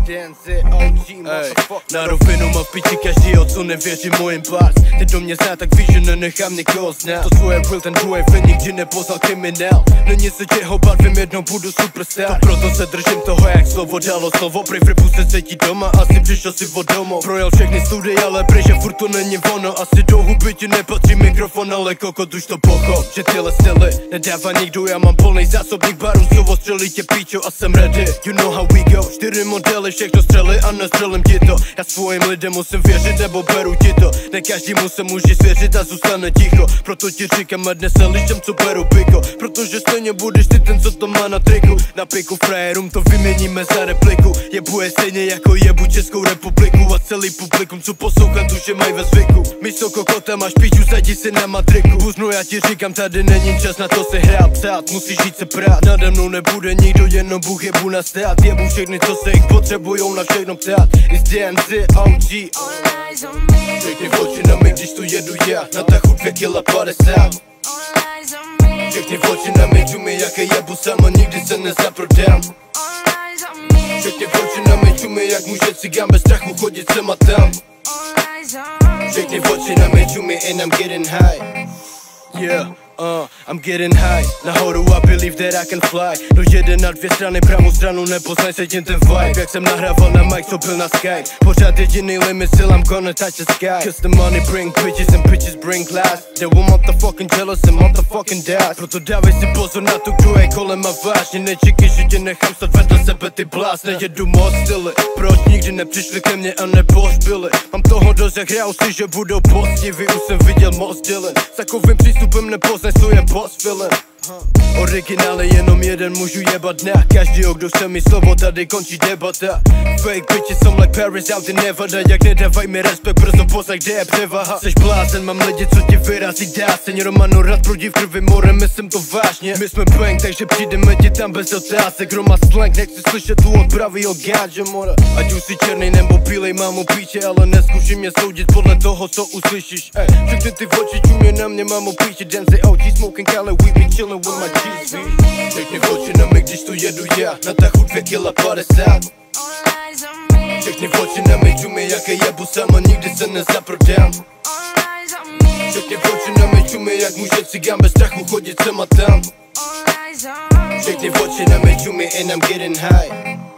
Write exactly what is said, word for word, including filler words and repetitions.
Na rovinu mám v piči každýho, co nevěří mojim bars. Ty do mě zná, tak víš, že nenechám někoho znát. To svoje real, ten druhý ven nikdy nepoznal kriminál. Není se těho bát, vím, jednou budu superstar. To proto se držím toho, jak slovo dalo slovo. Prej v repu se cítí doma, asi přišel si od domů. Projel všechny studie, ale prej, že furt to není ono. Asi do huby ti nepatří mikrofon, ale kokot už to pochop. Že tyhle styly nedává nikdo, já mám plný zásobník barů. Co ostřelí tě píčo a jsem ready. You know how we go. Čtyři modely, všechno střely a nestřelím ti to. Já svojim lidem musím věřit, nebo beru ti to. Ne každému se může svěřit a zůstane ticho. Proto ti říkám a dnes se lišem, co beru piko. Protože stejně budeš ty ten, co to má na triku. Na piku frajerům to vyměníme za repliku. Jebuje stejně jako jebu Českou republiku. A celý publikum, co poslouchá, tu, že mají ve zvyku. Místo kokota máš píču, sadí si na matriku. Buznu, já ti říkám, tady není čas na to si hrát, psát. Musíš žít se prát, nade mnou nebude nikdo, jenom Bůh jebu na stát. Jebu všechny, co se jich potřebujou na všechno ptát. It's D M Z, O G. Všechny oči na mě, když tu jedu já. Na tachu dvě kila padesát. Všechny oči na mě, čumí, jaké jebu sama, nikdy se nezaprodám. Všechny oči na mě, čumí, jak může cigán bez strachu chodit sem a tam. Všechny oči na mě, čumí, and I'm getting high. Yeah. Uh, I'm getting high, nahoru I believe that I can fly. Do jeden na dvě strany, pravou stranu nepoznaj, cítím ten vibe. Jak jsem nahrával na mic, co byl na Skype. Pořád jediný limit, still I'm gonna touch the sky. Cause the money bring bitches and bitches bring class. They will motherfucking jealous and motherfucking das. Proto dávej si pozor na to, kdo je kolem a vážně. Nečekej, že tě nechám stát vedle sebe, ty blázne. Jedu moc styly, proč nikdy nepřišli ke mně a nepořbili. Mám toho dost, jak hrál si, že budou postiví. Už jsem viděl moc dělen, s takovým přístupem nepoznaj, co je boss villain. Originál je jenom jeden, můžu jebat na každýho, kdo chce mi slovo, tady končí debata. Fake bitches som like Paris out in Nevada. Jak nedávaj mi respekt, brzo poznaj, kde je převaha. Seš blázen, mám lidi, co ti vyrazí dáseň. Romano rád prudí v krvi more, myslím to vážně. My jsme bang, takže přijdeme ti tam bez otázek. Kdo má slang, nechci slyšet tu od pravýho gádže mora. Ať už si černý nebo bílej, mám u píče, ale neskuši mě soudit podle toho, co uslyšíš. Ej, všechny ty oči čumě na mě, mám u píče. Denze O G, smoking Cali, we be chillin' with my G's. Všechny oči na mě, když tu jedu já. Na tachu dvě kila padesát. Všechny oči na mě, čumí, jaké jebu sama, nikdy se nezaprodám. Všechny oči na mě, čumí, jak může cigán bez strachu chodit sem a tam. Všechny oči na mě, čumí, and I'm getting high.